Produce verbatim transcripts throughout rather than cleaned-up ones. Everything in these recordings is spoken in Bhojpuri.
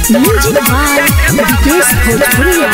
म्यूजिक बाय विकेश भोजपुरिया।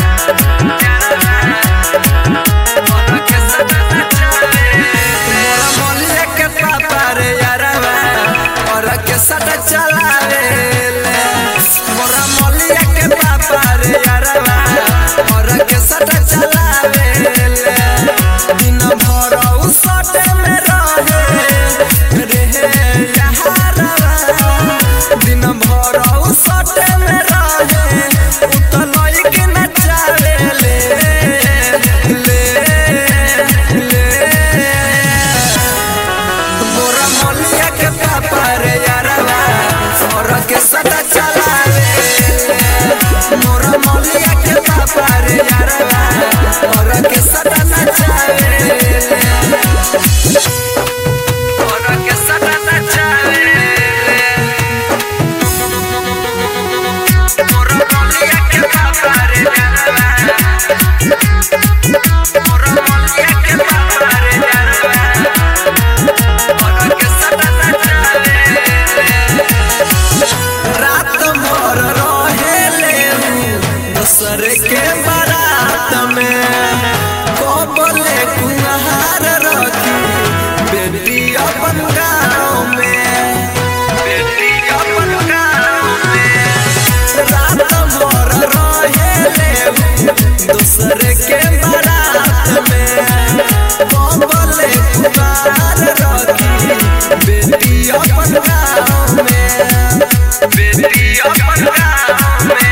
के बारात में कोबले कुम्हार रखी बेटी अपन गाँव में, बेटी अपन गाँव में रात भर रहे दूसरे के बारात में कोबले कुम्हार रखी बेटी अपन गाँव में, बेटी अपन गाँव में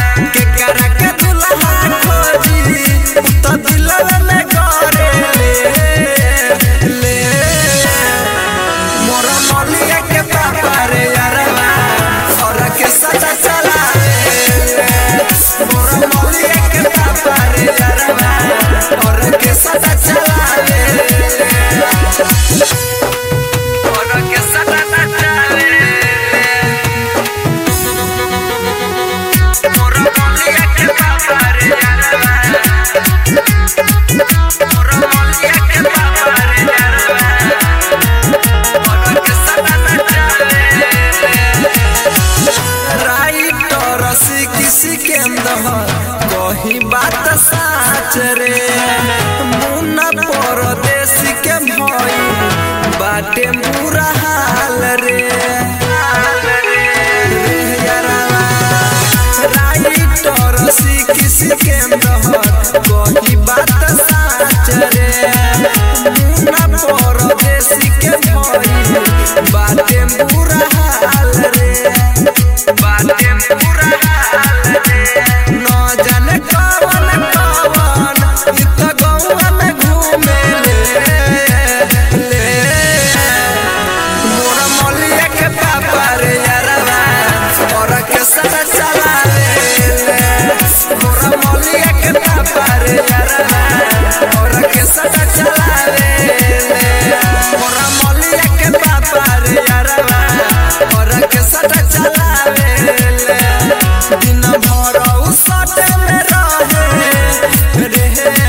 कही बात साच रे मुन्ना परदेसी के भई बाटे बुरा हाल रे, राइटर सिकी सिकंदर कही बात साच रे मुन्ना परदेसी के भई बाटे बुरा हाल रे, बाटे बुरा हाल रे। दिन भर सटे में रहे